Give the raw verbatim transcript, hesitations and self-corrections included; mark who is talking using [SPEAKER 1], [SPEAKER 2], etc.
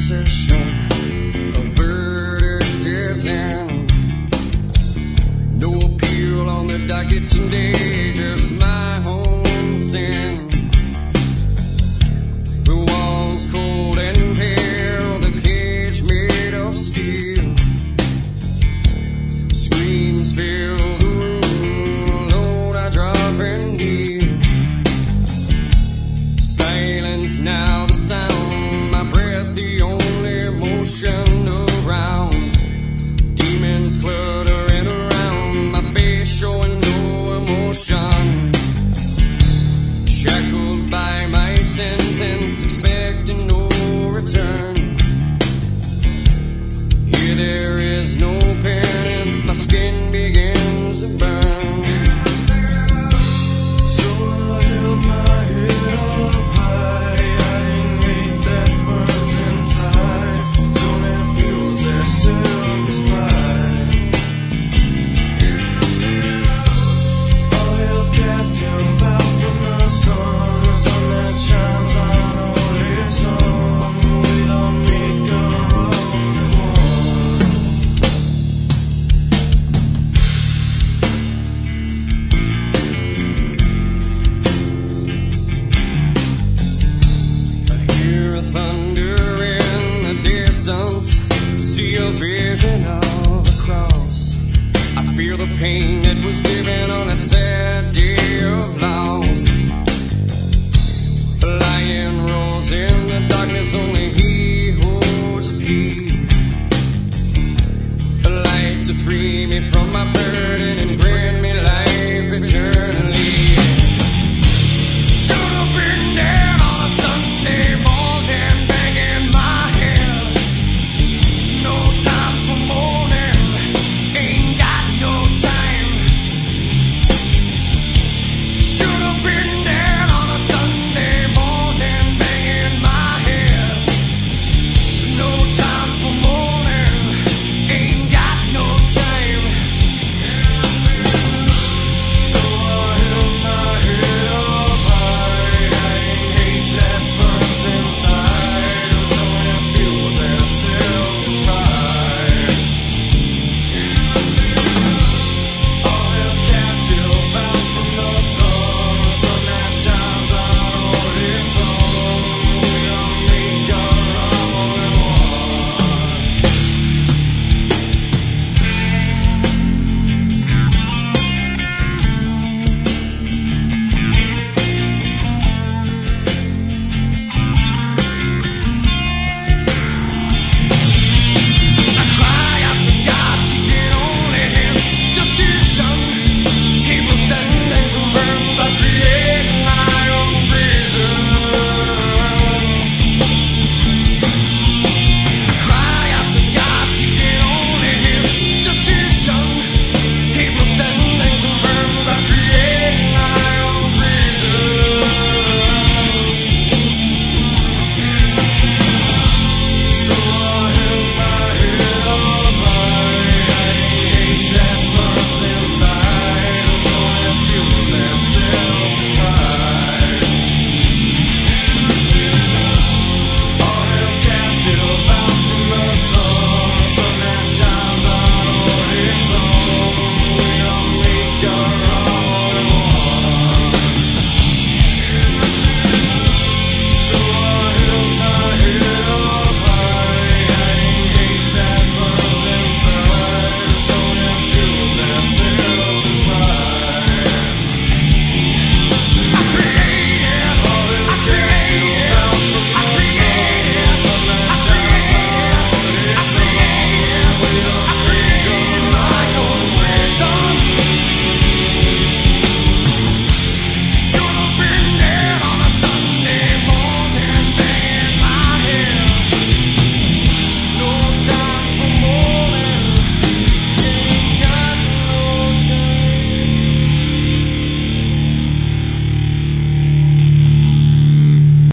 [SPEAKER 1] possession. A verdict is in. No appeal on the docket today, just my own sin. The walls cold and pale, the cage made of steel. Screams fill the room, Lord, I drop and kneel. Silence now the sound, my breath the only motion around. Demons cluttering around, my face showing no emotion. Shackled by my sentence, expecting no return. Here there is no penance, my skin begins to burn.
[SPEAKER 2] So I held my head up high, I didn't make that burns inside. Don't have fuels, they're self-inspired. All held captive out from the sun, the sun that shines on only some. We don't make a wrong one.
[SPEAKER 1] I hear a thunder in the distance, see a vision of a cross. I feel the pain that was given on a sad day of loss. A lion roars in the darkness, only he holds the key. A light to free me from my burden.